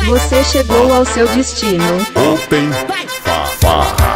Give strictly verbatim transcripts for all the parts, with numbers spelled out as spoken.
Você chegou ao seu destino. Open Farra.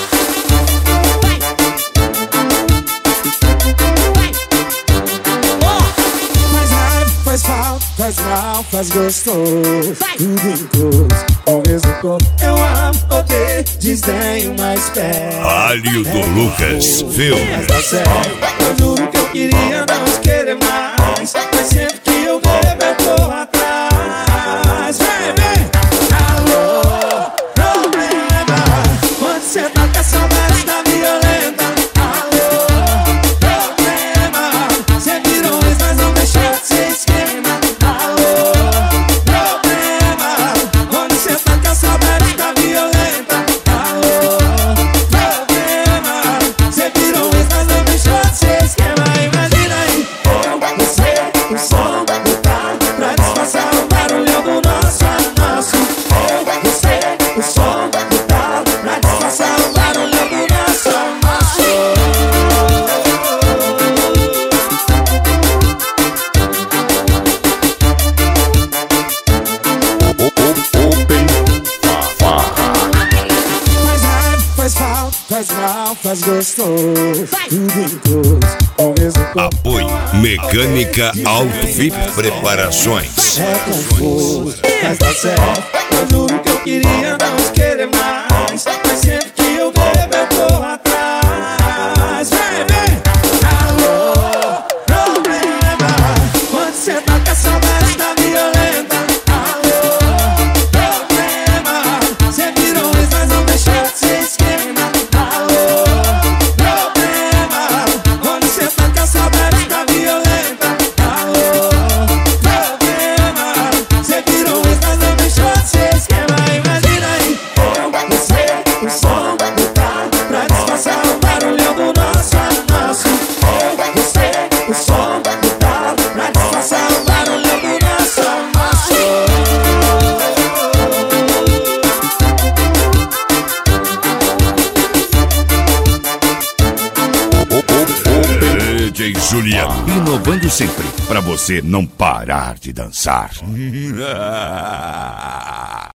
Faz raiva, faz falta, faz mal, faz gostoso. Tudo em cores, com o mesmo corpo. Eu amo, odeio, desdenho, mas pego. Hálio Lucas, filme. Mas dá certo, eu juro que eu queria não te querer mais. Mas sempre que eu bebo eu tô atrás. Vem, vem, alô, problema. Quando cê tá com essa voz tá violenta. Alô, problema. Cê virou ex, mas não deixou de ser esquema. Alô, problema. Quando cê tá com essa voz tá violenta. Alô, problema. Cê virou ex, mas não deixou de ser esquema. Imagina aí, eu, você, o som do carro pra disfarçar o barulhão do nosso nosso. Eu, você, o som do carro pra disfarçar o barulhão do nosso nosso. Open Farra. Faz raiva, faz falta, faz mal, faz gostoso. Tudo em cores, com o mesmo corpo. Apoio Mecânica Auto V I P Preparações. É confuso, mas dá certo. Eu juro que eu queria não te querer mais. Mas sempre que eu bebo eu tô atrás. Vem, vem, alô, problema. Quando cê tá com essa voz tá violenta. Alô, problema. Cê virou ex, mas não deixou de ser esquema. Alô, problema. Quando cê tá com essa voz tá violenta. Alô, problema. Cê virou ex, mas não deixou de ser esquema. Imagina aí, eu, você, o som do carro pra disfarçar o barulhão do nosso nosso. Eu, você, o som do carro pra disfarçar o barulhão do nosso nosso. D J Juliano, inovando sempre, pra você não parar de dançar.